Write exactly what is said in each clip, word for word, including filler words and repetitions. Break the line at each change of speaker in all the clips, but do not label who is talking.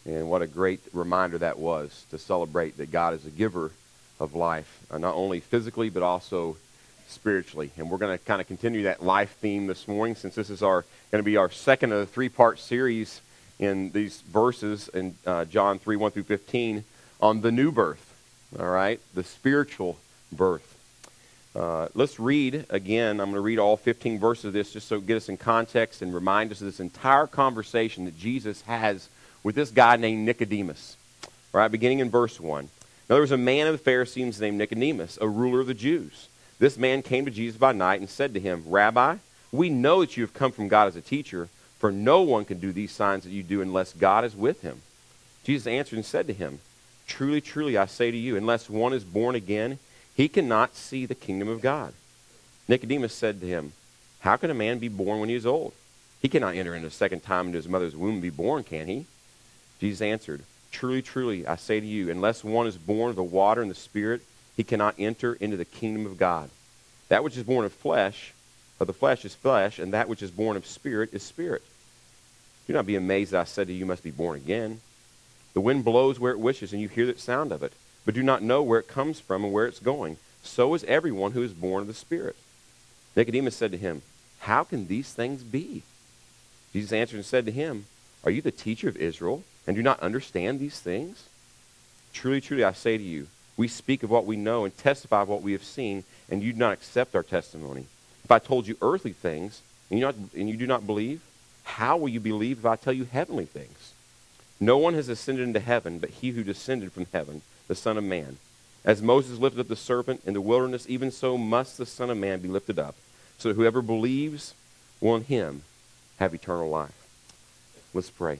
And what a great reminder that was to celebrate that God is a giver of life, uh, not only physically but also spiritually. And we're going to kind of continue that life theme this morning, since this is our going to be our second of the three-part series in these verses in uh, John three, one through fifteen on the new birth, all right, the spiritual birth. Uh, let's read again. I'm going to read all fifteen verses of this just so it get us in context and remind us of this entire conversation that Jesus has with this guy named Nicodemus. All right, beginning in verse one. Now there was a man of the Pharisees named Nicodemus, a ruler of the Jews. This man came to Jesus by night and said to him, Rabbi, we know that you have come from God as a teacher, for no one can do these signs that you do unless God is with him. Jesus answered and said to him, Truly, truly, I say to you, unless one is born again, he cannot see the kingdom of God. Nicodemus said to him, How can a man be born when he is old? He cannot enter in a second time into his mother's womb and be born, can he? Jesus answered, Truly, truly, I say to you, unless one is born of the water and the Spirit, he cannot enter into the kingdom of God. That which is born of flesh, of the flesh is flesh, and that which is born of spirit is spirit. Do not be amazed that I said to you, you must be born again. The wind blows where it wishes, and you hear the sound of it, but do not know where it comes from and where it's going. So is everyone who is born of the Spirit. Nicodemus said to him, How can these things be? Jesus answered and said to him, Are you the teacher of Israel, and do not understand these things? Truly, truly, I say to you, we speak of what we know and testify of what we have seen, and you do not accept our testimony. If I told you earthly things, and you, not, and you do not believe, how will you believe if I tell you heavenly things? No one has ascended into heaven but he who descended from heaven, the Son of Man. As Moses lifted up the serpent in the wilderness, even so must the Son of Man be lifted up, so that whoever believes will in him have eternal life. Let's pray.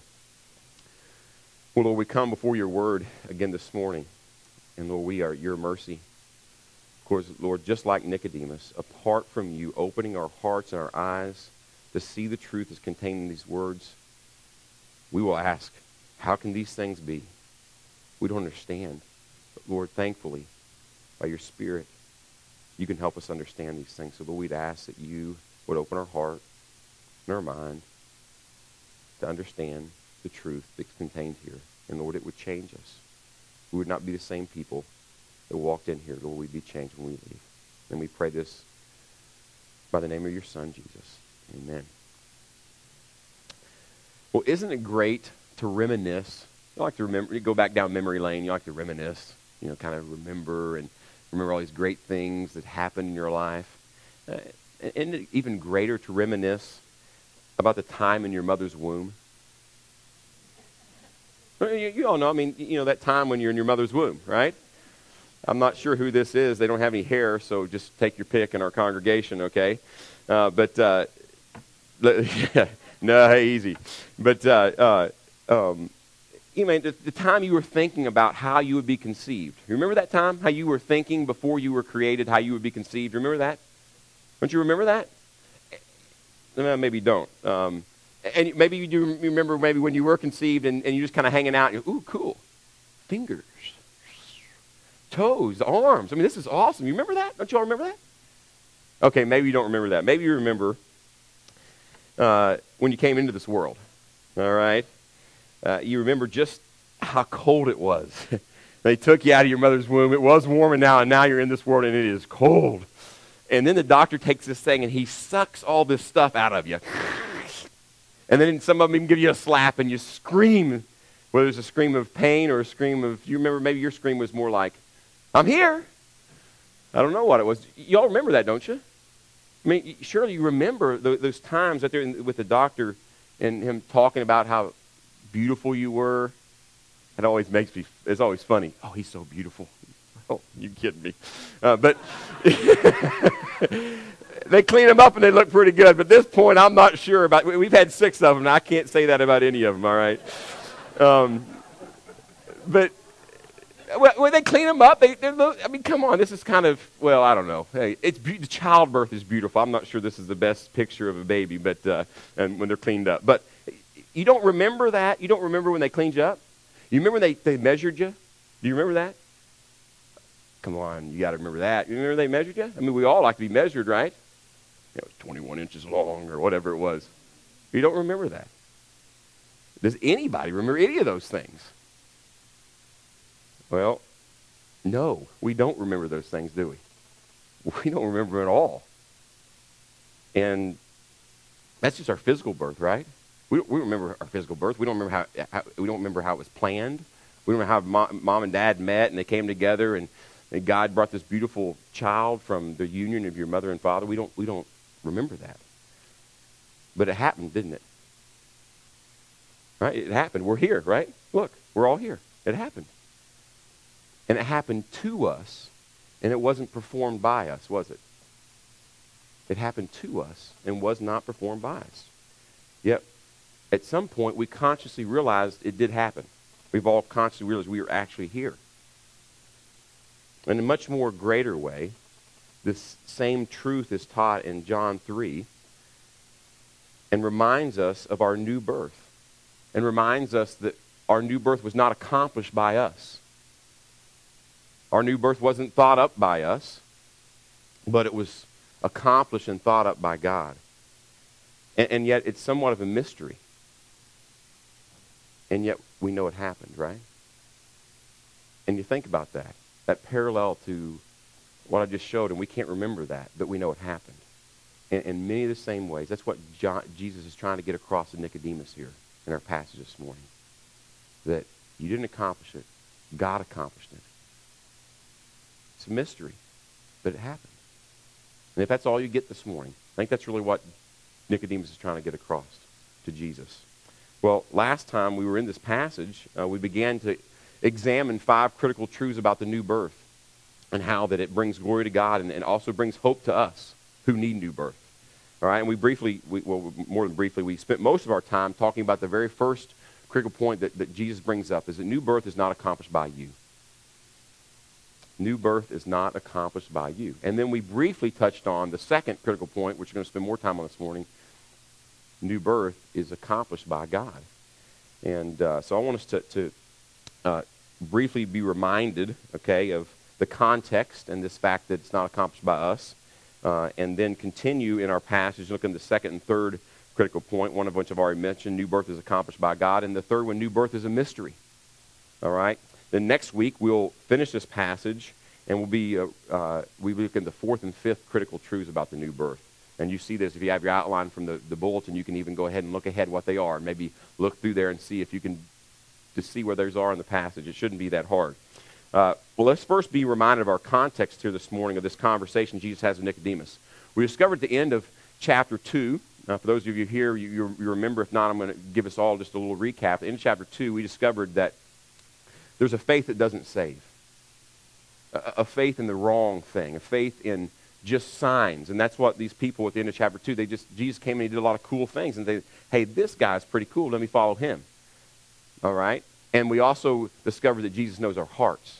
Well, Lord, we come before your word again this morning. And Lord, we are at your mercy. Of course, Lord, just like Nicodemus, apart from you opening our hearts and our eyes to see the truth that's contained in these words, we will ask, how can these things be? We don't understand. But Lord, thankfully, by your Spirit, you can help us understand these things. So Lord, we'd ask that you would open our heart and our mind to understand the truth that's contained here. And Lord, it would change us. We would not be the same people that walked in here. Lord, we'd be changed when we leave. And we pray this by the name of your Son, Jesus. Amen. Well, isn't it great to reminisce? You like to remember, you go back down memory lane, you like to reminisce, you know, kind of remember and remember all these great things that happened in your life. Uh, isn't it even greater to reminisce about the time in your mother's womb? You, you all know, I mean, you know, that time when you're in your mother's womb, right? I'm not sure who this is. They don't have any hair, so just take your pick in our congregation, okay? Uh, but, uh, no, hey, easy. But, uh, uh, um, you know, the, the time you were thinking about how you would be conceived. You remember that time? How you were thinking before you were created, how you would be conceived? Remember that? Don't you remember that? No, maybe you don't. Um, and maybe you do remember maybe when you were conceived and, and you're just kind of hanging out. And you're, ooh, cool. Fingers. Toes, arms. I mean, this is awesome. You remember that? Don't you all remember that? Okay, maybe you don't remember that. Maybe you remember uh, when you came into this world. All right? Uh, you remember just how cold it was. They took you out of your mother's womb. It was warm and now, and now you're in this world and it is cold. And then the doctor takes this thing and he sucks all this stuff out of you. And then some of them even give you a slap and you scream, whether it's a scream of pain or a scream of, you remember maybe your scream was more like, I'm here. I don't know what it was. Y'all remember that, don't you? I mean, surely you remember those, those times out there with the doctor and him talking about how beautiful you were. It always makes me, it's always funny. Oh, he's so beautiful. Oh, you kidding me. Uh, but they clean them up and they look pretty good. But at this point, I'm not sure about, we've had six of them. And I can't say that about any of them, all right? Um, but when they clean them up, they, they're, I mean, come on, this is kind of, well, I don't know. Hey, it's be- the childbirth is beautiful. I'm not sure this is the best picture of a baby, but uh, and when they're cleaned up. But you don't remember that? You don't remember when they cleaned you up? You remember they, they measured you? Do you remember that? Come on, you got to remember that. You remember they measured you? I mean, we all like to be measured, right? You know, twenty-one inches long or whatever it was. You don't remember that. Does anybody remember any of those things? Well, no, we don't remember those things, do we? We don't remember at all. And that's just our physical birth, right? We don't, we don't remember our physical birth. We don't remember how, how we don't remember how it was planned. We don't remember how mom, mom and dad met and they came together and, and God brought this beautiful child from the union of your mother and father. We don't we don't remember that. But it happened, didn't it? Right? It happened. We're here, right? Look, we're all here. It happened. And it happened to us, and it wasn't performed by us, was it? It happened to us and was not performed by us. Yet, at some point, we consciously realized it did happen. We've all consciously realized we are actually here. In a much more greater way, this same truth is taught in John three and reminds us of our new birth and reminds us that our new birth was not accomplished by us. Our new birth wasn't thought up by us, but it was accomplished and thought up by God. And, and yet it's somewhat of a mystery. And yet we know it happened, right? And you think about that, that parallel to what I just showed, and we can't remember that, but we know it happened. In, in many of the same ways. That's what John, Jesus is trying to get across to Nicodemus here in our passage this morning. That you didn't accomplish it. God accomplished it. It's a mystery, but it happened. And if that's all you get this morning, I think that's really what Nicodemus is trying to get across to Jesus. Well, last time we were in this passage, uh, we began to examine five critical truths about the new birth and how that it brings glory to God and, and also brings hope to us who need new birth. All right, and we briefly, we, well, more than briefly, we spent most of our time talking about the very first critical point that, that Jesus brings up, is that new birth is not accomplished by you. New birth is not accomplished by you. And then we briefly touched on the second critical point, which we're going to spend more time on this morning. New birth is accomplished by God. And uh, so I want us to, to uh, briefly be reminded, okay, of the context and this fact that it's not accomplished by us. Uh, and then continue in our passage, look at the second and third critical point, one of which I've already mentioned. New birth is accomplished by God. And the third one, new birth is a mystery. All right? Then next week, we'll finish this passage, and we'll be, uh, uh, we look at the fourth and fifth critical truths about the new birth. And you see this, if you have your outline from the, the bulletin, you can even go ahead and look ahead what they are, and maybe look through there and see if you can to see where those are in the passage. It shouldn't be that hard. Uh, well, let's first be reminded of our context here this morning of this conversation Jesus has with Nicodemus. We discovered at the end of chapter two, uh, for those of you here, you, you, you remember, if not, I'm going to give us all just a little recap. In chapter two, we discovered that there's a faith that doesn't save, a, a faith in the wrong thing, a faith in just signs. And that's what these people at the end of chapter two, they just, Jesus came and he did a lot of cool things. And they, hey, this guy's pretty cool. Let me follow him. All right? And we also discovered that Jesus knows our hearts.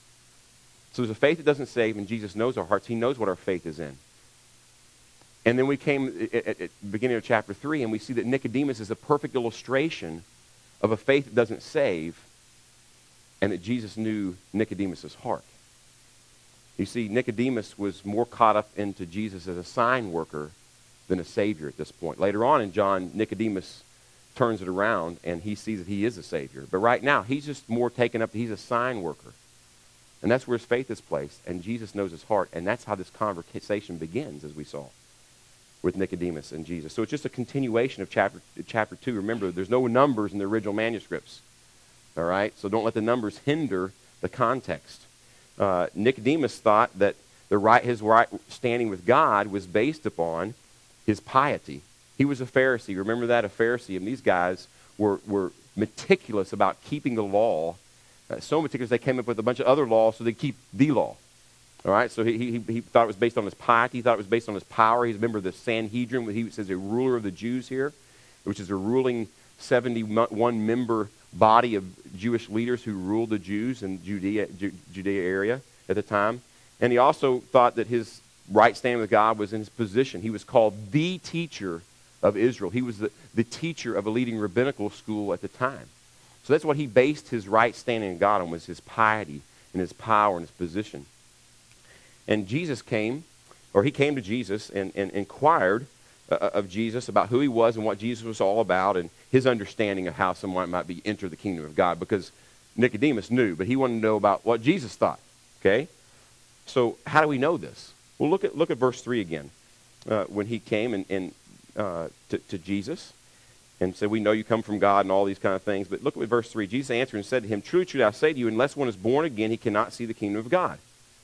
So there's a faith that doesn't save, and Jesus knows our hearts. He knows what our faith is in. And then we came at, at, at the beginning of chapter three, and we see that Nicodemus is a perfect illustration of a faith that doesn't save, and that Jesus knew Nicodemus' heart. You see, Nicodemus was more caught up into Jesus as a sign worker than a Savior at this point. Later on in John, Nicodemus turns it around, and he sees that he is a Savior. But right now, he's just more taken up, he's a sign worker. And that's where his faith is placed, and Jesus knows his heart, and that's how this conversation begins, as we saw, with Nicodemus and Jesus. So it's just a continuation of chapter, chapter two. Remember, there's no numbers in the original manuscripts, all right? So don't let the numbers hinder the context. Uh, Nicodemus thought that the right, his right standing with God was based upon his piety. He was a Pharisee. Remember that, a Pharisee, and these guys were, were meticulous about keeping the law. Uh, so meticulous they came up with a bunch of other laws so they keep the law. All right, so he, he, he thought it was based on his piety. He thought it was based on his power. He's a member of the Sanhedrin. He says a ruler of the Jews here, which is a ruling seventy-one member body of Jewish leaders who ruled the Jews in Judea, Ju- Judea area at the time. And he also thought that his right standing with God was in his position. He was called the teacher of Israel. He was the, the teacher of a leading rabbinical school at the time. So that's what he based his right standing in God on, was his piety and his power and his position. And Jesus came, or he came to Jesus and, and inquired uh, of Jesus, about who he was and what Jesus was all about, and his understanding of how someone might be enter the kingdom of God, because Nicodemus knew, but he wanted to know about what Jesus thought. Okay? So how do we know this? Well, look at look at verse three again. Uh, when he came and, and uh, to, to Jesus and said, we know you come from God and all these kind of things. But look at verse three. Jesus answered and said to him, truly, truly, I say to you, unless one is born again, he cannot see the kingdom of God.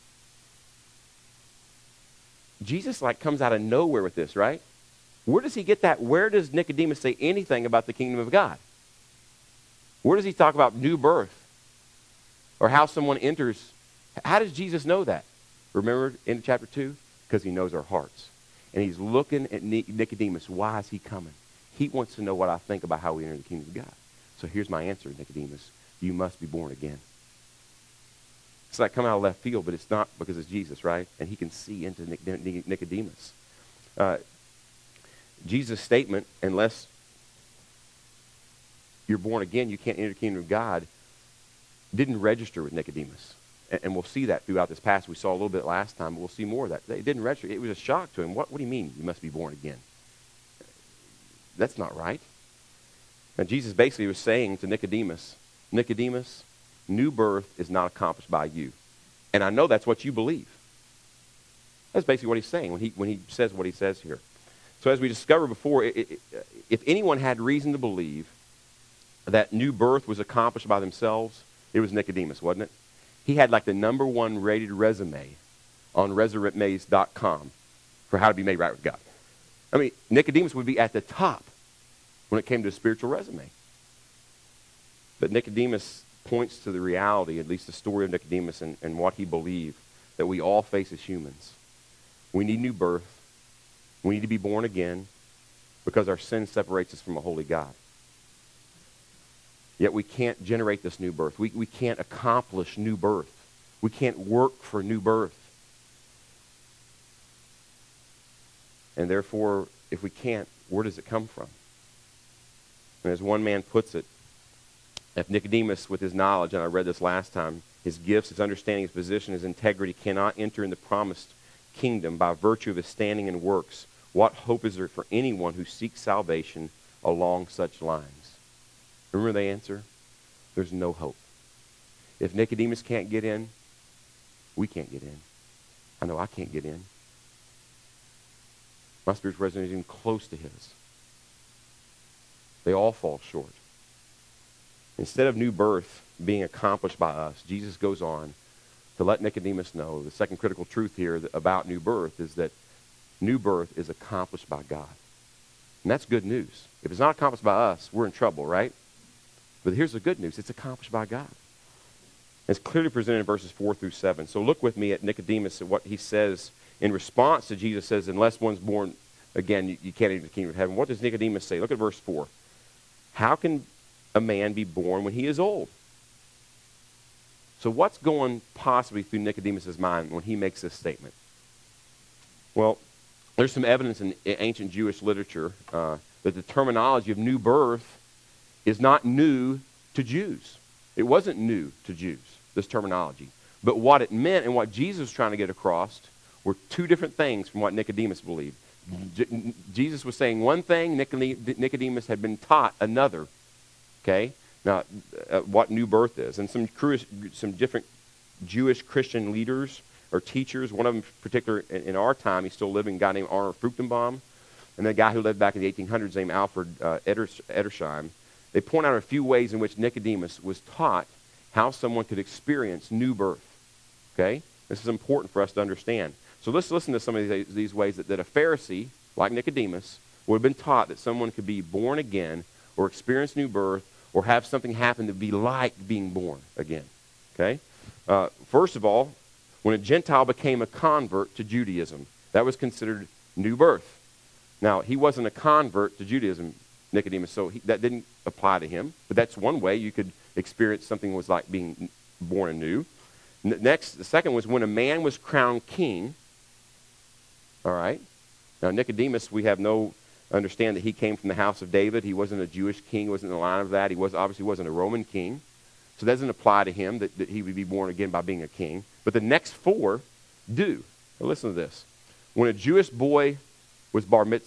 Jesus like comes out of nowhere with this, right? Where does he get that? Where does Nicodemus say anything about the kingdom of God? Where does he talk about new birth or how someone enters? How does Jesus know that? Remember in chapter two? Because he knows our hearts. And he's looking at Nicodemus. Why is he coming? He wants to know what I think about how we enter the kingdom of God. So here's my answer, Nicodemus. You must be born again. It's like coming out of left field, but it's not, because it's Jesus, right? And he can see into Nicodemus. Uh, Jesus' statement, unless you're born again, you can't enter the kingdom of God, didn't register with Nicodemus. And we'll see that throughout this passage. We saw a little bit last time, but we'll see more of that. It didn't register. It was a shock to him. What, what do you mean you must be born again? That's not right. And Jesus basically was saying to Nicodemus, Nicodemus, new birth is not accomplished by you. And I know that's what you believe. That's basically what he's saying when he, when he says what he says here. So as we discovered before, it, it, if anyone had reason to believe that new birth was accomplished by themselves, it was Nicodemus, wasn't it? He had like the number one rated resume on resurrect dot com for how to be made right with God. I mean, Nicodemus would be at the top when it came to a spiritual resume. But Nicodemus points to the reality, at least the story of Nicodemus and, and what he believed, that we all face as humans. We need new birth. We need to be born again because our sin separates us from a holy God. Yet we can't generate this new birth. We, we can't accomplish new birth. We can't work for new birth. And therefore, if we can't, where does it come from? And as one man puts it, if Nicodemus, with his knowledge, and I read this last time, his gifts, his understanding, his position, his integrity, cannot enter in the promised kingdom by virtue of his standing and works, what hope is there for anyone who seeks salvation along such lines? Remember the answer? There's no hope. If Nicodemus can't get in, we can't get in. I know I can't get in. My spiritual resume isn't even close to his. They all fall short. Instead of new birth being accomplished by us, Jesus goes on to let Nicodemus know the second critical truth here about new birth is that new birth is accomplished by God. And that's good news. If it's not accomplished by us, we're in trouble, right? But here's the good news. It's accomplished by God. It's clearly presented in verses four through seven. So look with me at Nicodemus and what he says in response to Jesus says, unless one's born again, you, you can't enter the kingdom of heaven. What does Nicodemus say? Look at verse four. How can a man be born when he is old? So what's going possibly through Nicodemus' mind when he makes this statement? Well, there's some evidence in ancient Jewish literature uh, that the terminology of new birth is not new to Jews. It wasn't new to Jews, this terminology. But what it meant and what Jesus was trying to get across were two different things from what Nicodemus believed. J- Jesus was saying one thing, Nicodemus had been taught another. Okay? Now, uh, what new birth is. And some, some different Jewish Christian leaders or teachers, one of them in particular in, in our time, he's still living, a guy named Arnold Fruchtenbaum, and a guy who lived back in the eighteen hundreds named Alfred uh, Edersheim. They point out a few ways in which Nicodemus was taught how someone could experience new birth. Okay? This is important for us to understand. So let's listen to some of these, these ways that, that a Pharisee, like Nicodemus, would have been taught that someone could be born again or experience new birth or have something happen to be like being born again. Okay? Uh, first of all, when a Gentile became a convert to Judaism, that was considered new birth. Now, he wasn't a convert to Judaism, Nicodemus, so he, that didn't apply to him. But that's one way you could experience something was like being born anew. N- next, the second was when a man was crowned king. All right. Now, Nicodemus, we have no understand that he came from the house of David. He wasn't a Jewish king, wasn't in the line of that. He was obviously wasn't a Roman king. So that doesn't apply to him that, that he would be born again by being a king. But the next four do. Now listen to this. When a Jewish boy was bar mitzvahed,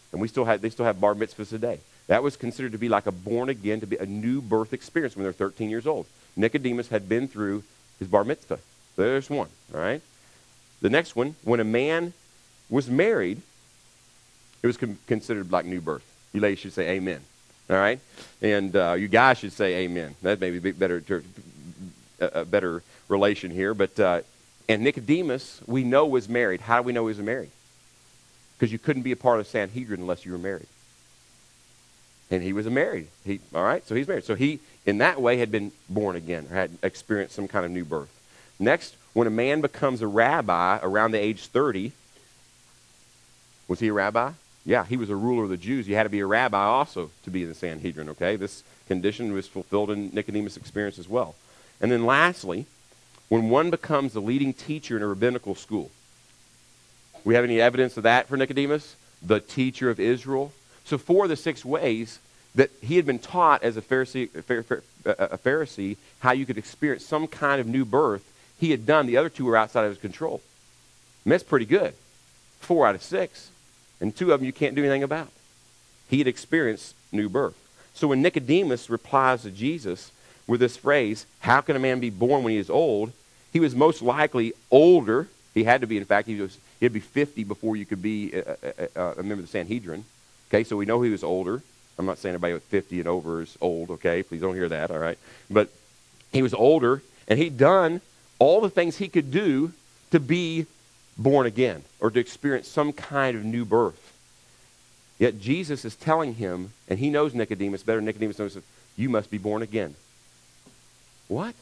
And we still have, they still have bar mitzvahs today. That was considered to be like a born again, to be a new birth experience when they're thirteen years old. Nicodemus had been through his bar mitzvah. There's one, all right? The next one, when a man was married, it was con- considered like new birth. You ladies should say amen, all right? And uh, you guys should say amen. That may be better, a better relation here. But uh, and Nicodemus, we know, was married. How do we know he was married? Because you couldn't be a part of the Sanhedrin unless you were married. And he was married. He, all right, so he's married. So he, in that way, had been born again, or had experienced some kind of new birth. Next, when a man becomes a rabbi around the age thirty, was he a rabbi? Yeah, he was a ruler of the Jews. You had to be a rabbi also to be in the Sanhedrin, okay? This condition was fulfilled in Nicodemus' experience as well. And then lastly, when one becomes the leading teacher in a rabbinical school. We have any evidence of that for Nicodemus? The teacher of Israel. So four of the six ways that he had been taught as a Pharisee, a Pharisee, how you could experience some kind of new birth, he had done. The other two were outside of his control. And that's pretty good. Four out of six. And two of them you can't do anything about. He had experienced new birth. So when Nicodemus replies to Jesus with this phrase, how can a man be born when he is old? He was most likely older. He had to be, in fact, he was, he'd be fifty before you could be a, a, a member of the Sanhedrin. Okay, so we know he was older. I'm not saying anybody with fifty and over is old, okay? Please don't hear that, all right? But he was older, and he'd done all the things he could do to be born again or to experience some kind of new birth. Yet Jesus is telling him, and he knows Nicodemus better than Nicodemus knows, you must be born again. What?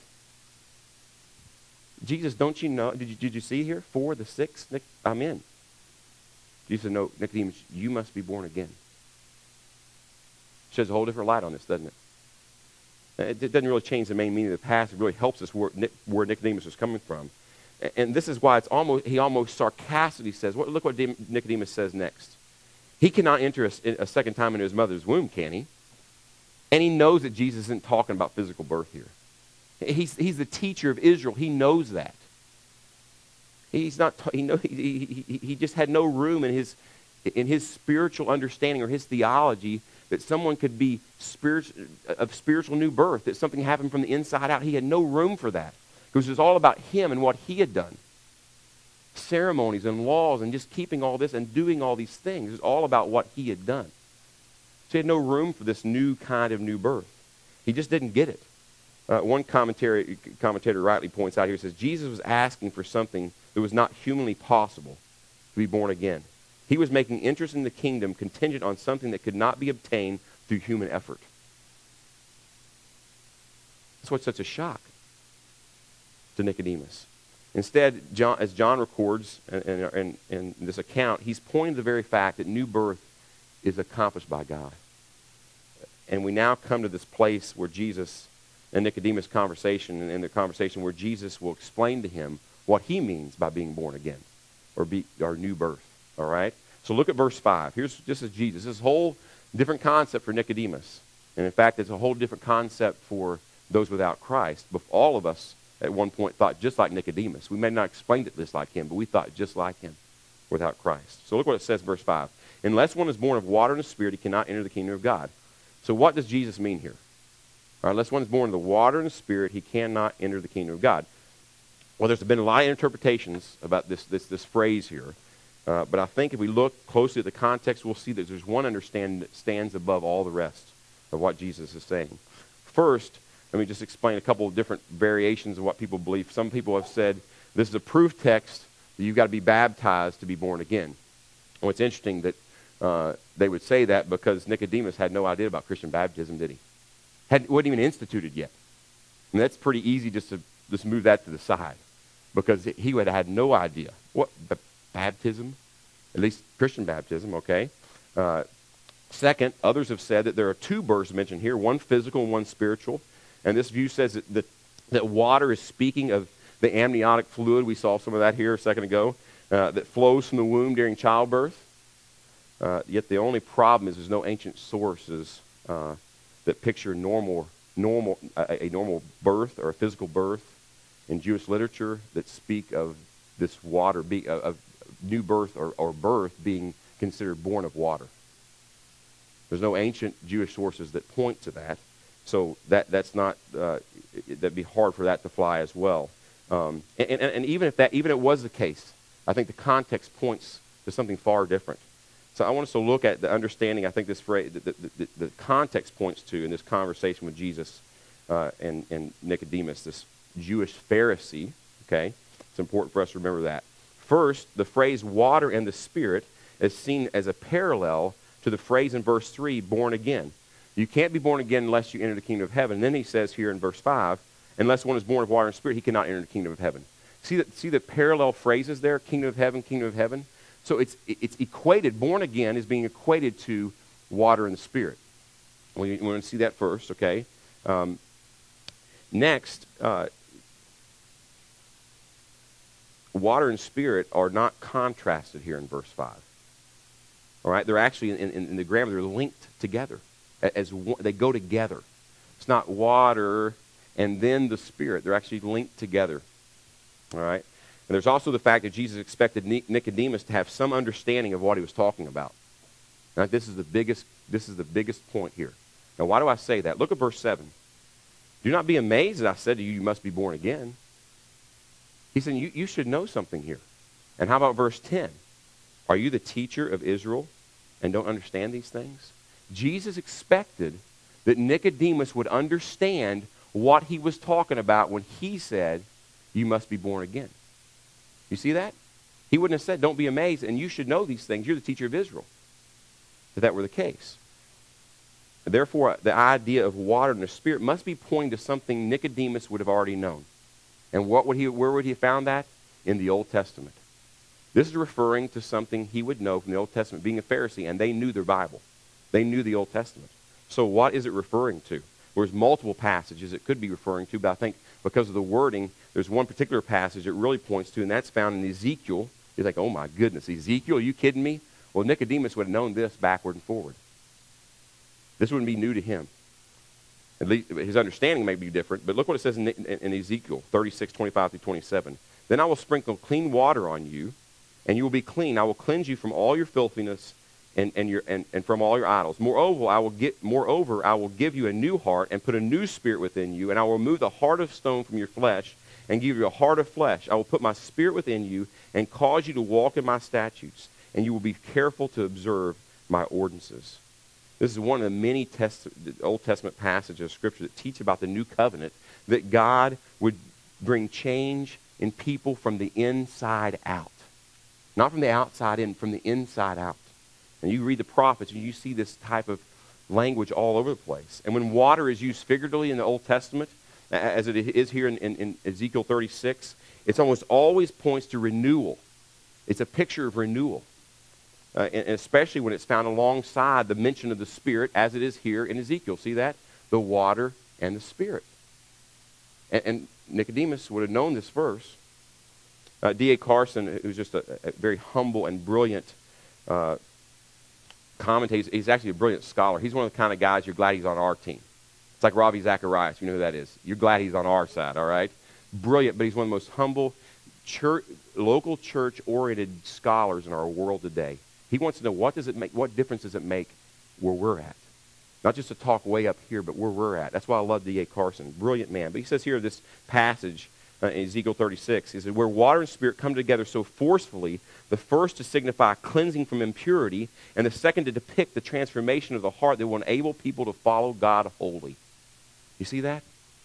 Jesus, don't you know? Did you, did you see here? Four of the six? Nick, I'm in. Jesus said, no, Nicodemus, you must be born again. Sheds a whole different light on this, doesn't it? It doesn't really change the main meaning of the passage. It really helps us where, where Nicodemus was coming from. And this is why it's almost he almost sarcastically says, look what Nicodemus says next. He cannot enter a, a second time into his mother's womb, can he? And he knows that Jesus isn't talking about physical birth here. He's, he's the teacher of Israel. He knows that. He's not. He, know, he, he, he just had no room in his in his spiritual understanding or his theology that someone could be spirit, of spiritual new birth, that something happened from the inside out. He had no room for that. Because it was all about him and what he had done. Ceremonies and laws and just keeping all this and doing all these things. It was all about what he had done. So he had no room for this new kind of new birth. He just didn't get it. Uh, one commentary, commentator rightly points out here, says, Jesus was asking for something that was not humanly possible to be born again. He was making interest in the kingdom contingent on something that could not be obtained through human effort. That's what's such a shock to Nicodemus. Instead, John, as John records in, in, in this account, he's pointing to the very fact that new birth is accomplished by God. And we now come to this place where Jesus and Nicodemus' conversation, and in the conversation where Jesus will explain to him what he means by being born again, or be or new birth. All right? So look at verse five. Here's this is Jesus. This is a whole different concept for Nicodemus. And in fact, it's a whole different concept for those without Christ. But all of us at one point thought just like Nicodemus. We may not have explained it just like him, but we thought just like him without Christ. So look what it says, verse five. Unless one is born of water and the Spirit, he cannot enter the kingdom of God. So what does Jesus mean here? All right, unless one is born of the water and the Spirit, he cannot enter the kingdom of God. Well, there's been a lot of interpretations about this, this, this phrase here. Uh, but I think if we look closely at the context, we'll see that there's one understanding that stands above all the rest of what Jesus is saying. First, let me just explain a couple of different variations of what people believe. Some people have said this is a proof text that you've got to be baptized to be born again. And it's interesting that uh, they would say that because Nicodemus had no idea about Christian baptism, did he? Had, wasn't even instituted yet. And that's pretty easy just to just move that to the side because he would have had no idea. What, b- baptism? At least Christian baptism, okay? Uh, second, others have said that there are two births mentioned here, one physical and one spiritual. And this view says that, that, that water is speaking of the amniotic fluid. We saw some of that here a second ago, uh, that flows from the womb during childbirth. Uh, yet the only problem is there's no ancient sources uh, that picture normal, normal, a, a normal birth or a physical birth in Jewish literature that speak of this water, be, of, of new birth or, or birth being considered born of water. There's no ancient Jewish sources that point to that. So that that's not, uh, that'd be hard for that to fly as well. Um, and, and, and even if that, even if it was the case, I think the context points to something far different. So I want us to look at the understanding, I think this phrase, the, the, the, the context points to in this conversation with Jesus uh, and, and Nicodemus, this Jewish Pharisee, okay? It's important for us to remember that. First, the phrase water and the Spirit is seen as a parallel to the phrase in verse three, born again. You can't be born again unless you enter the kingdom of heaven. And then he says here in verse five, unless one is born of water and spirit, he cannot enter the kingdom of heaven. See the, see the parallel phrases there, kingdom of heaven, kingdom of heaven? So it's, it's equated, born again is being equated to water and the Spirit. We, we want to see that first, okay? Um, next, uh, water and Spirit are not contrasted here in verse five. All right? They're actually, in, in, in the grammar, they're linked together. As one, they go together. It's not water and then the Spirit. They're actually linked together. All right? And there's also the fact that Jesus expected Nicodemus to have some understanding of what he was talking about. Now, this is the biggest, this is the biggest point here. Now, why do I say that? Look at verse seven. Do not be amazed that I said to you, you must be born again. He said, you, you should know something here. And how about verse ten? Are you the teacher of Israel and don't understand these things? Jesus expected that Nicodemus would understand what he was talking about when he said, you must be born again. You see that? He wouldn't have said, don't be amazed, and you should know these things. You're the teacher of Israel. If that were the case. Therefore, the idea of water and the Spirit must be pointing to something Nicodemus would have already known. And what would he, where would he have found that? In the Old Testament. This is referring to something he would know from the Old Testament, being a Pharisee, and they knew their Bible. They knew the Old Testament. So what is it referring to? There's multiple passages it could be referring to, but I think because of the wording, there's one particular passage it really points to, and that's found in Ezekiel. You're like, oh my goodness, Ezekiel, are you kidding me? Well, Nicodemus would have known this backward and forward. This wouldn't be new to him. At least his understanding may be different, but look what it says in, in, in Ezekiel thirty-six, twenty-five through twenty-seven. Then I will sprinkle clean water on you, and you will be clean. I will cleanse you from all your filthiness and, and, your, and, and from all your idols. Moreover I, will get, moreover, I will give you a new heart and put a new spirit within you, and I will remove the heart of stone from your flesh and give you a heart of flesh. I will put my spirit within you and cause you to walk in my statutes, and you will be careful to observe my ordinances. This is one of the many test, Old Testament passages of Scripture that teach about the new covenant, that God would bring change in people from the inside out. Not from the outside in, from the inside out. And you read the prophets and you see this type of language all over the place. And when water is used figuratively in the Old Testament, as it is here in, in, in Ezekiel thirty-six, it's almost always points to renewal. It's a picture of renewal. Uh, and, and especially when it's found alongside the mention of the Spirit, as it is here in Ezekiel. See that? The water and the Spirit. And, and Nicodemus would have known this verse. Uh, D A Carson, who's just a, a very humble and brilliant uh, commentator, he's actually a brilliant scholar. He's one of the kind of guys you're glad he's on our team. It's like Ravi Zacharias. You know who that is. You're glad he's on our side, all right? Brilliant, but he's one of the most humble, church, local church-oriented scholars in our world today. He wants to know, what does it make, what difference does it make where we're at? Not just to talk way up here, but where we're at. That's why I love D A Carson. Brilliant man. But he says here, this passage uh, in Ezekiel thirty-six, he says, where water and spirit come together so forcefully, the first to signify cleansing from impurity, and the second to depict the transformation of the heart that will enable people to follow God wholly. You see that?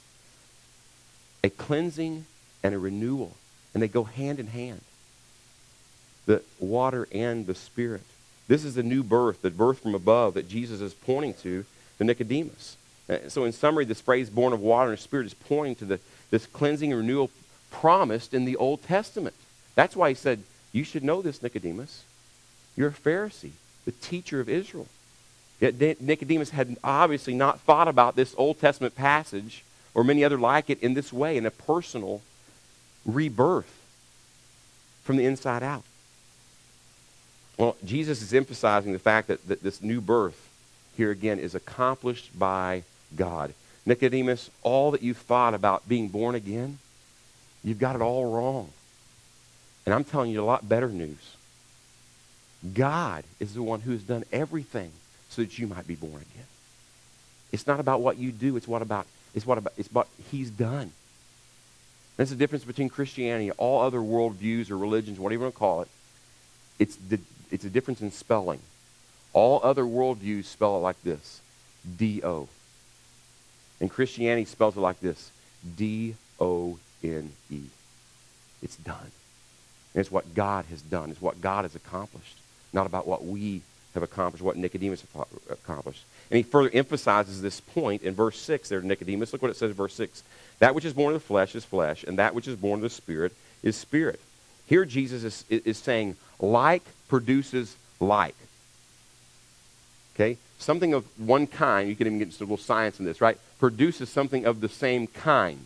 A cleansing and a renewal. And they go hand in hand. The water and the Spirit. This is the new birth, the birth from above that Jesus is pointing to to Nicodemus. Uh, so in summary, this phrase, born of water and Spirit, is pointing to the, this cleansing and renewal promised in the Old Testament. That's why he said, you should know this, Nicodemus. You're a Pharisee, the teacher of Israel. Yet Nicodemus had obviously not thought about this Old Testament passage or many other like it in this way, in a personal rebirth from the inside out. Well, Jesus is emphasizing the fact that, that this new birth here again is accomplished by God. Nicodemus, all that you've thought about being born again, you've got it all wrong. And I'm telling you a lot better news. God is the one who has done everything so that you might be born again. It's not about what you do. It's what about, it's what about, it's what he's done. That's the difference between Christianity and all other worldviews or religions, whatever you want to call it. It's the, it's a difference in spelling. All other worldviews spell it like this, D O. And Christianity spells it like this, D O N E. It's done. And it's what God has done. It's what God has accomplished, not about what we have accomplished, what Nicodemus accomplished. And he further emphasizes this point in verse six there to Nicodemus. Look what it says in verse six. That which is born of the flesh is flesh, and that which is born of the Spirit is spirit. Here Jesus is, is saying, like produces like. Okay? Something of one kind, you can even get into a little science in this, right? Produces something of the same kind.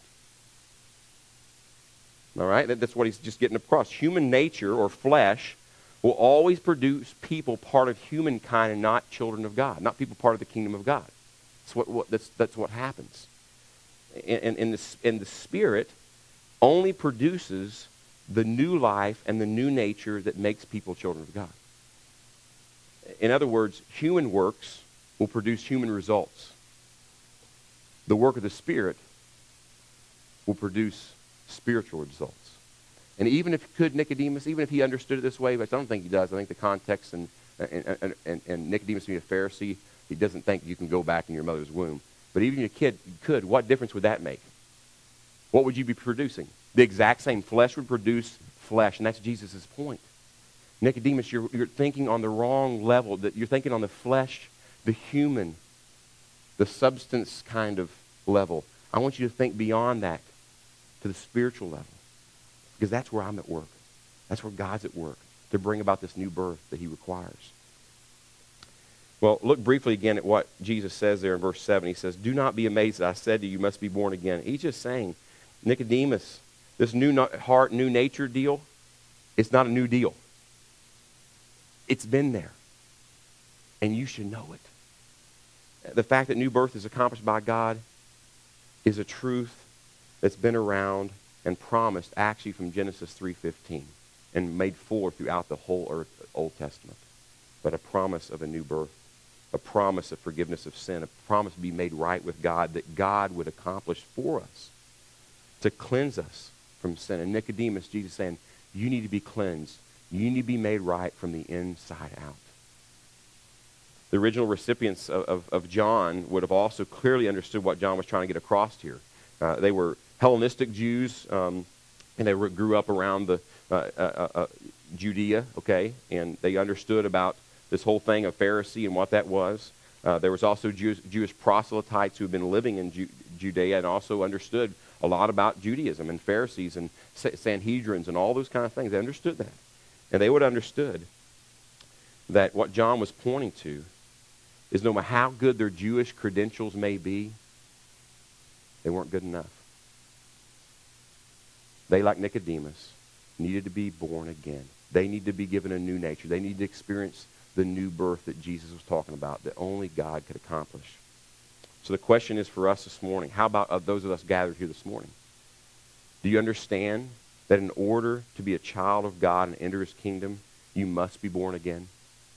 All right? That, that's what he's just getting across. Human nature or flesh will always produce people part of humankind and not children of God, not people part of the kingdom of God. That's what, what, that's, that's what happens. And, and, and, the, and the Spirit only produces the new life and the new nature that makes people children of God. In other words, human works will produce human results. The work of the Spirit will produce spiritual results. And even if could Nicodemus, even if he understood it this way, but I don't think he does. I think the context and, and, and, and Nicodemus being a Pharisee, he doesn't think you can go back in your mother's womb. But even if you could, what difference would that make? What would you be producing? The exact same. Flesh would produce flesh, and that's Jesus' point. Nicodemus, you're, you're thinking on the wrong level. That you're thinking on the flesh, the human, the substance kind of level. I want you to think beyond that to the spiritual level, because that's where I'm at work. That's where God's at work to bring about this new birth that he requires. Well, look briefly again at what Jesus says there in verse seven. He says, do not be amazed that I said to you, you must be born again. He's just saying, Nicodemus, this new heart, new nature deal, it's not a new deal. It's been there. And you should know it. The fact that new birth is accomplished by God is a truth that's been around and promised actually from Genesis three fifteen and made forward throughout the whole earth, Old Testament. But a promise of a new birth, a promise of forgiveness of sin, a promise to be made right with God that God would accomplish for us to cleanse us from sin. And Nicodemus, Jesus saying, you need to be cleansed. You need to be made right from the inside out. The original recipients of, of, of John would have also clearly understood what John was trying to get across here. Uh, they were Hellenistic Jews, um, and they were, grew up around the uh, uh, uh, Judea, okay, and they understood about this whole thing of Pharisee and what that was. Uh, there was also Jewish, Jewish proselytes who had been living in Ju- Judea and also understood a lot about Judaism and Pharisees and Sanhedrins and all those kind of things. They understood that. And they would have understood that what John was pointing to is no matter how good their Jewish credentials may be, they weren't good enough. They, like Nicodemus, needed to be born again. They need to be given a new nature. They need to experience the new birth that Jesus was talking about that only God could accomplish. So the question is for us this morning, how about of those of us gathered here this morning? Do you understand that in order to be a child of God and enter his kingdom, you must be born again?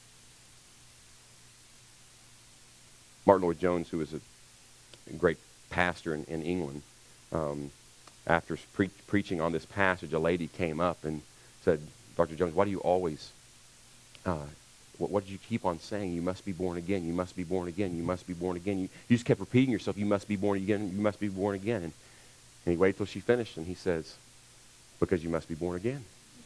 Martin Lloyd-Jones, who was a great pastor in, in England, um, after pre- preaching on this passage, a lady came up and said, Doctor Jones, why do you always, uh, what, what did you keep on saying? You must be born again, you must be born again, you must be born again. You, you just kept repeating yourself, you must be born again, you must be born again. And, and he waited till she finished, and he says, because you must be born again.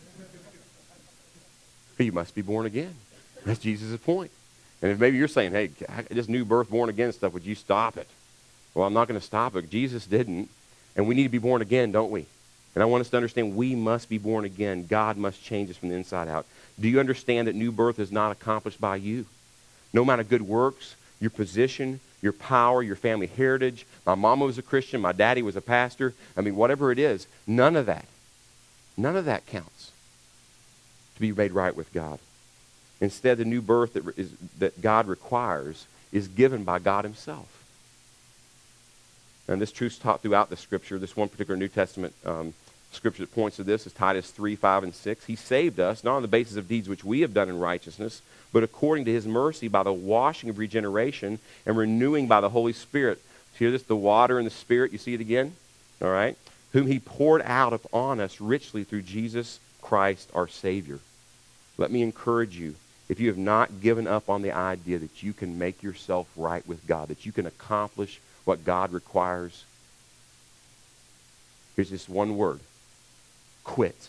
You must be born again. That's Jesus' point. And if maybe you're saying, hey, this new birth, born again stuff, would you stop it? Well, I'm not going to stop it. Jesus didn't. And we need to be born again, don't we? And I want us to understand we must be born again. God must change us from the inside out. Do you understand that new birth is not accomplished by you? No amount of good works, your position, your power, your family heritage. My mama was a Christian. My daddy was a pastor. I mean, whatever it is, none of that, none of that counts to be made right with God. Instead, the new birth that, is, that God requires is given by God himself. And this truth's taught throughout the Scripture. This one particular New Testament um, scripture that points to this is Titus three, five, and six. He saved us, not on the basis of deeds which we have done in righteousness, but according to his mercy by the washing of regeneration and renewing by the Holy Spirit. So hear this, the water and the Spirit, you see it again? All right? Whom he poured out upon us richly through Jesus Christ our Savior. Let me encourage you, if you have not given up on the idea that you can make yourself right with God, that you can accomplish what God requires, here's this one word. Quit.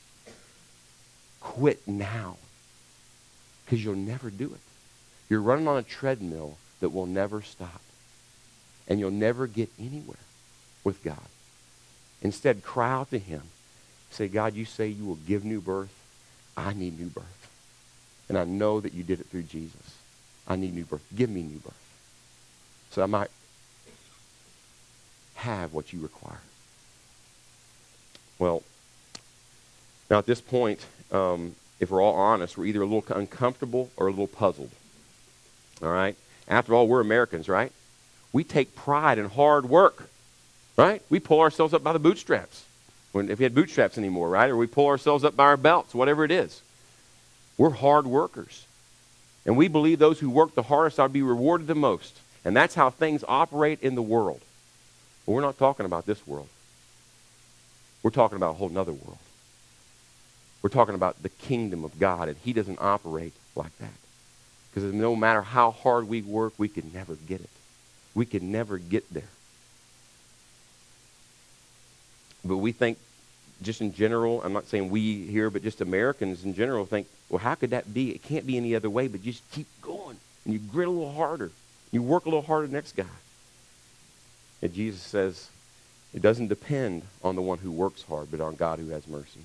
Quit now. Because you'll never do it. You're running on a treadmill that will never stop. And you'll never get anywhere with God. Instead, cry out to him. Say, God, you say you will give new birth. I need new birth. And I know that you did it through Jesus. I need new birth. Give me new birth. So I might have what you require. Well, now at this point, um, if we're all honest, we're either a little uncomfortable or a little puzzled. All right? After all, we're Americans, right? We take pride in hard work, right? We pull ourselves up by the bootstraps. When, if we had bootstraps anymore, right? Or we pull ourselves up by our belts, whatever it is. We're hard workers. And we believe those who work the hardest ought to be rewarded the most. And that's how things operate in the world. But we're not talking about this world. We're talking about a whole nother world. We're talking about the kingdom of God, and he doesn't operate like that. Because no matter how hard we work, we can never get it. We can never get there. But we think, just in general, I'm not saying we here, but just Americans in general think, well, how could that be? It can't be any other way, but you just keep going. And you grit a little harder. You work a little harder than the next guy. And Jesus says, it doesn't depend on the one who works hard, but on God who has mercy.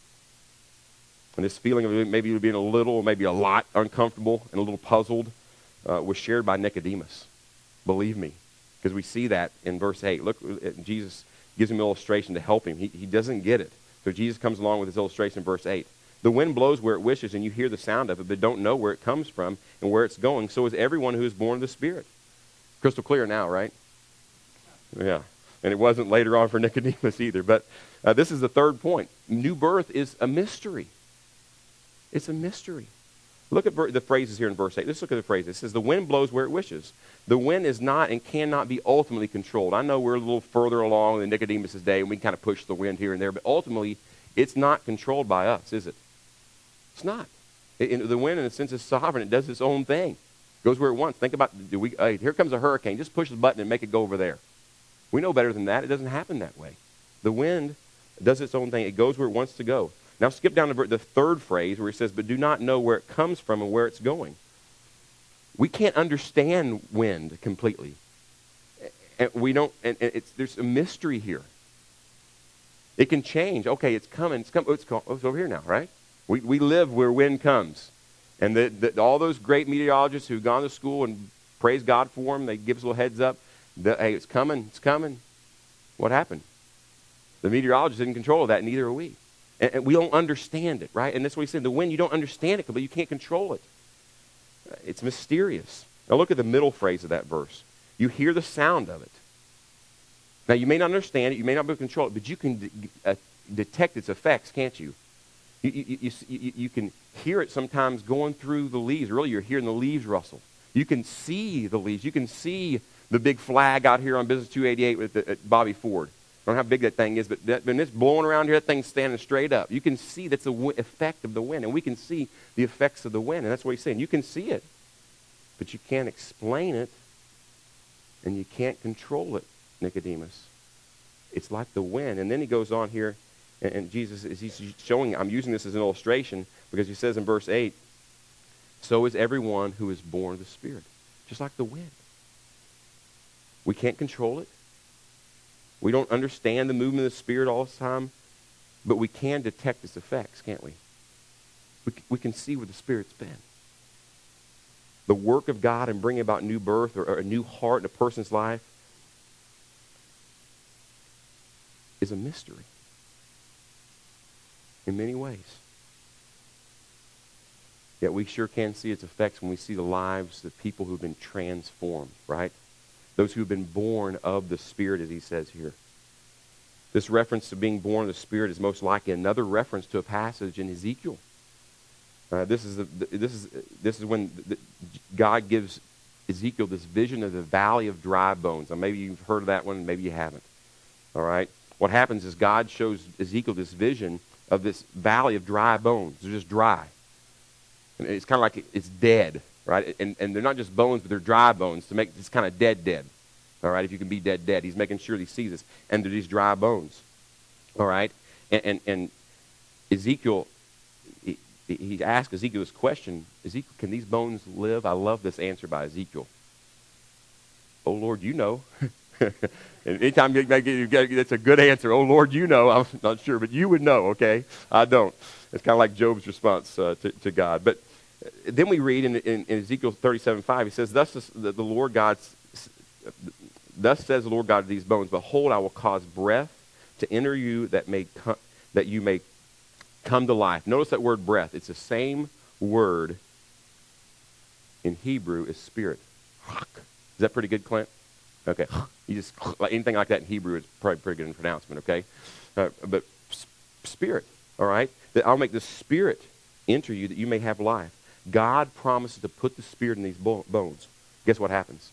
And this feeling of maybe being a little, maybe a lot uncomfortable and a little puzzled uh, was shared by Nicodemus. Believe me, because we see that in verse eight. Look, Jesus gives him an illustration to help him. He, he doesn't get it. So Jesus comes along with his illustration in verse eight. The wind blows where it wishes, and you hear the sound of it, but don't know where it comes from and where it's going. So is everyone who is born of the Spirit. Crystal clear now, right? Yeah. And it wasn't later on for Nicodemus either. But uh, this is the third point. New birth is a mystery. It's a mystery. Look at ver- the phrases here in verse eight. Let's look at the phrases. It says, the wind blows where it wishes. The wind is not and cannot be ultimately controlled. I know we're a little further along than Nicodemus' day, and we can kind of push the wind here and there, but ultimately, it's not controlled by us, is it? It's not. It, it, the wind, in a sense, is sovereign. It does its own thing. It goes where it wants. Think about, do we, uh, here comes a hurricane. Just push the button and make it go over there. We know better than that. It doesn't happen that way. The wind does its own thing. It goes where it wants to go. Now skip down to the third phrase where he says, but do not know where it comes from and where it's going. We can't understand wind completely. And we don't, and it's, there's a mystery here. It can change. Okay, it's coming. It's coming. Oh, it's, oh, it's over here now, right? We we live where wind comes. And the, the, all those great meteorologists who've gone to school and praise God for them, they give us a little heads up. The, hey, it's coming. It's coming. What happened? The meteorologists didn't control that, and neither are we. And, and we don't understand it, right? And that's what he said. The wind, you don't understand it, but you can't control it. It's mysterious. Now look at the middle phrase of that verse. You hear the sound of it. Now you may not understand it, you may not be able to control it, but you can de- uh, detect its effects, can't you? You, you, you, you? you can hear it sometimes going through the leaves. Really, you're hearing the leaves rustle. You can see the leaves. You can see the big flag out here on Business two eighty-eight with the, at Bobby Ford. I don't know how big that thing is, but that, when it's blowing around here, that thing's standing straight up. You can see that's the w- effect of the wind, and we can see the effects of the wind, and that's what he's saying. You can see it, but you can't explain it, and you can't control it, Nicodemus. It's like the wind. And then he goes on here, and, and Jesus is he's showing, I'm using this as an illustration, because he says in verse eight, so is everyone who is born of the Spirit, just like the wind. We can't control it. We don't understand the movement of the Spirit all the time, but we can detect its effects, can't we? We, we can see where the Spirit's been. The work of God in bringing about new birth or, or a new heart in a person's life is a mystery in many ways. Yet we sure can see its effects when we see the lives of people who've been transformed, right? Those who've been born of the Spirit, as he says here. This reference to being born of the Spirit is most likely another reference to a passage in Ezekiel. Uh, this is the, this is this is when the, God gives Ezekiel this vision of the valley of dry bones. Now, maybe you've heard of that one, maybe you haven't. All right. What happens is God shows Ezekiel this vision of this valley of dry bones. They're just dry. And it's kind of like it's dead, right? And and they're not just bones, but they're dry bones to make this kind of dead, dead. All right. If you can be dead, dead. He's making sure he sees this, and they're these dry bones. All right. And and, and Ezekiel. He asked Ezekiel this question, Ezekiel, can these bones live? I love this answer by Ezekiel. Oh, Lord, you know. And anytime you get, you get, it's a good answer. Oh, Lord, you know. I'm not sure, but you would know, okay? I don't. It's kind of like Job's response uh, to, to God. But then we read in, in, in Ezekiel thirty-seven five, he says, Thus the, the Lord God, thus says the Lord God to these bones, Behold, I will cause breath to enter you that may co- that you may come to life. Notice that word breath. It's the same word in Hebrew as spirit. Is that pretty good, Clint? Okay. You just, like anything like that in Hebrew is probably pretty good in pronouncement, okay? Uh, but spirit, all right? That I'll make the spirit enter you that you may have life. God promises to put the spirit in these bones. Guess what happens?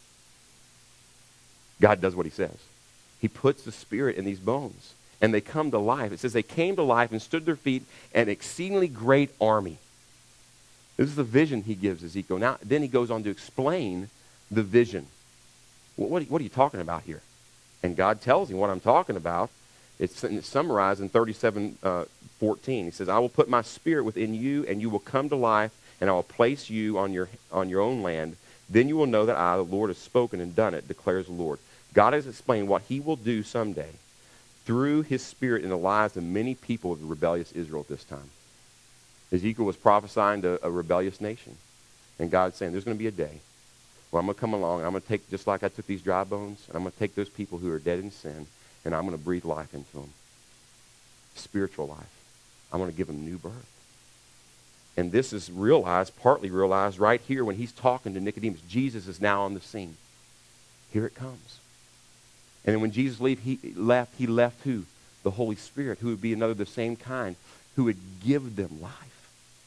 God does what he says. He puts the spirit in these bones. And they come to life. It says they came to life and stood their feet, an exceedingly great army. This is the vision he gives Ezekiel. Now, then he goes on to explain the vision. What, what, what are you talking about here? And God tells him what I'm talking about. It's, it's summarized in thirty-seven fourteen. He says, I will put my spirit within you, and you will come to life, and I will place you on your, on your own land. Then you will know that I, the Lord, have spoken and done it, declares the Lord. God has explained what he will do someday through his spirit in the lives of many people of the rebellious Israel at this time. Ezekiel was prophesying to a rebellious nation. And God's saying, there's going to be a day where I'm going to come along, and I'm going to take, just like I took these dry bones, and I'm going to take those people who are dead in sin, and I'm going to breathe life into them. Spiritual life. I'm going to give them new birth. And this is realized, partly realized, right here when he's talking to Nicodemus. Jesus is now on the scene. Here it comes. And then when Jesus leave, he left, he left who? The Holy Spirit, who would be another the same kind, who would give them life.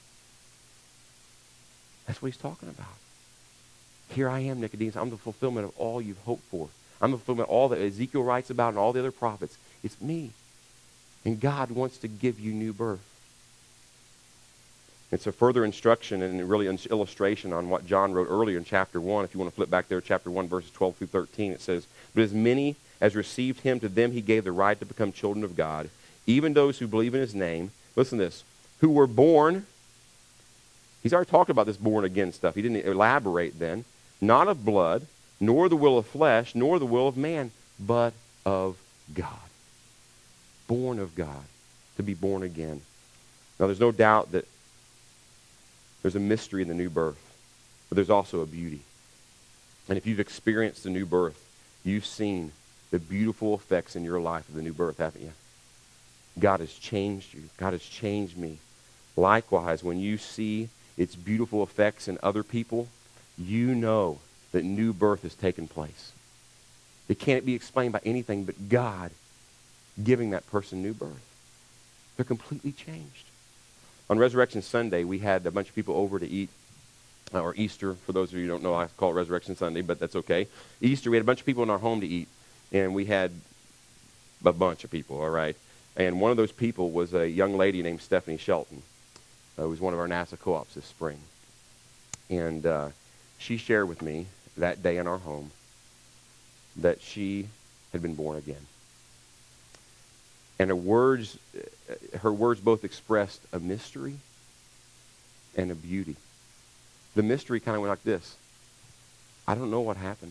That's what he's talking about. Here I am, Nicodemus. I'm the fulfillment of all you've hoped for. I'm the fulfillment of all that Ezekiel writes about and all the other prophets. It's me. And God wants to give you new birth. It's a further instruction and really an illustration on what John wrote earlier in chapter one. If you want to flip back there, chapter one, verses twelve through thirteen, it says, But as many as received him, to them he gave the right to become children of God, even those who believe in his name. Listen to this. Who were born, he's already talked about this born again stuff. He didn't elaborate then. Not of blood, nor the will of flesh, nor the will of man, but of God. Born of God. To be born again. Now there's no doubt that there's a mystery in the new birth, but there's also a beauty. And if you've experienced the new birth, you've seen the beautiful effects in your life of the new birth, haven't you? God has changed you. God has changed me. Likewise, when you see its beautiful effects in other people, you know that new birth has taken place. It can't be explained by anything but God giving that person new birth. They're completely changed. On Resurrection Sunday, we had a bunch of people over to eat, uh, or Easter, for those of you who don't know, I call it Resurrection Sunday, but that's okay. Easter, we had a bunch of people in our home to eat, and we had a bunch of people, all right? And one of those people was a young lady named Stephanie Shelton, uh, who was one of our NASA co-ops this spring. And uh, she shared with me that day in our home that she had been born again. And her words, her words both expressed a mystery and a beauty. The mystery kind of went like this. I don't know what happened.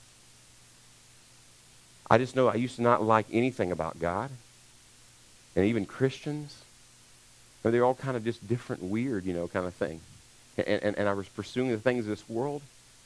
I just know I used to not like anything about God. And even Christians. And they're all kind of just different, weird, you know, kind of thing. And, and, and I was pursuing the things of this world.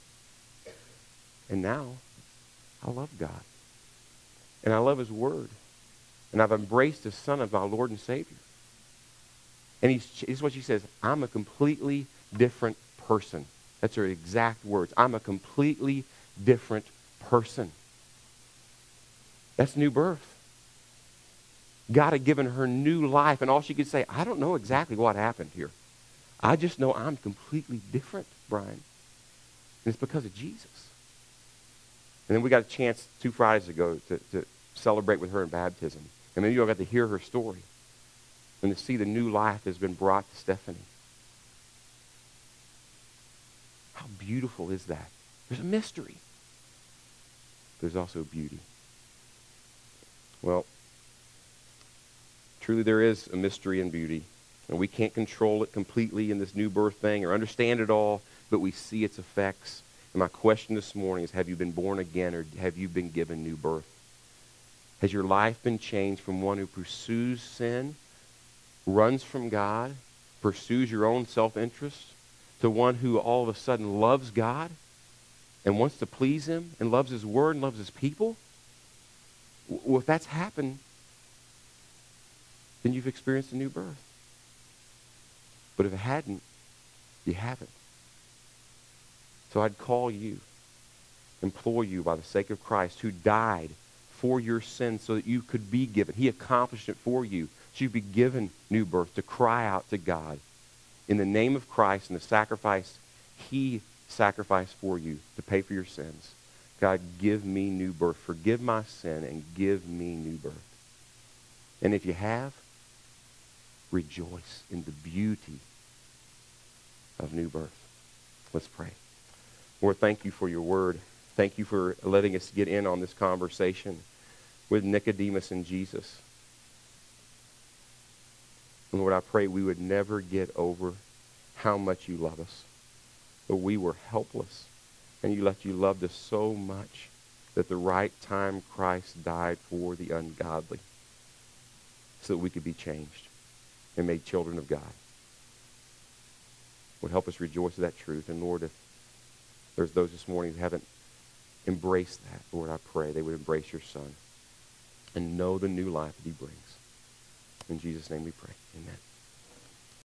And now, I love God. And I love his word. And I've embraced the Son of my Lord and Savior. And he's, this is what she says, I'm a completely different person. That's her exact words. I'm a completely different person. That's new birth. God had given her new life, and all she could say, I don't know exactly what happened here. I just know I'm completely different, Brian. And it's because of Jesus. And then we got a chance two Fridays ago to, to celebrate with her in baptism. And then you all got to hear her story and to see the new life has been brought to Stephanie. How beautiful is that? There's a mystery. There's also beauty. Well, truly there is a mystery and beauty. And we can't control it completely in this new birth thing or understand it all, but we see its effects. And my question this morning is, have you been born again or have you been given new birth? Has your life been changed from one who pursues sin, runs from God, pursues your own self-interest, to one who all of a sudden loves God and wants to please him and loves his word and loves his people? Well, if that's happened, then you've experienced a new birth. But if it hadn't, you haven't. So I'd call you, implore you by the sake of Christ, who died for your sins so that you could be given. He accomplished it for you. So you'd be given new birth, to cry out to God in the name of Christ and the sacrifice he sacrificed for you to pay for your sins. God, give me new birth. Forgive my sin and give me new birth. And if you have, rejoice in the beauty of new birth. Let's pray. Lord, thank you for your word. Thank you for letting us get in on this conversation with Nicodemus and Jesus. And Lord, I pray we would never get over how much you love us. But we were helpless, and you left you loved us so much that at the right time Christ died for the ungodly so that we could be changed and made children of God. Would help us rejoice in that truth. And Lord, if there's those this morning who haven't embraced that, Lord, I pray they would embrace your Son and know the new life that he brings. In Jesus' name we pray. Amen.